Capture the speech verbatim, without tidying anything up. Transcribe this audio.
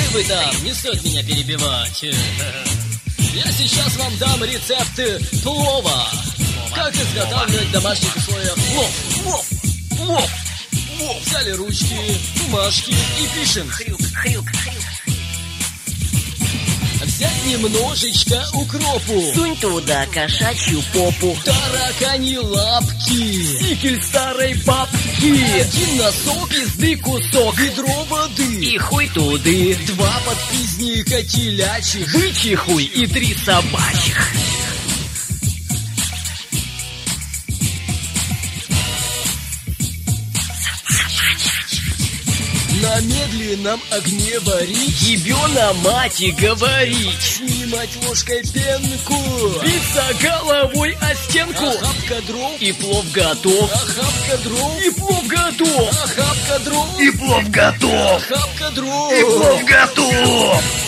вы там, не стоит меня перебивать. Я сейчас вам дам рецепты плова. Как изготавливать в домашних условиях плов. Плов, плов, плов. Взяли ручки, бумажки и пишем. Хрюк, хрюк, хрюк. Взять немножечко укропу. Сунь туда кошачью попу. Таракани лапки. Стикель старой бабки. Один носок, пизды кусок. Ведро воды. И хуй туды. Два подпизника телячьих. Бычий хуй и три собачьих. На медленном огне варить. Ебёна мать и говорить. Снимать ложкой пенку. Биться головой о стенку. Охапка дров. И плов готов. Охапка дров. И плов готов. Охапка дров. И плов готов. Охапка дров. И плов готов.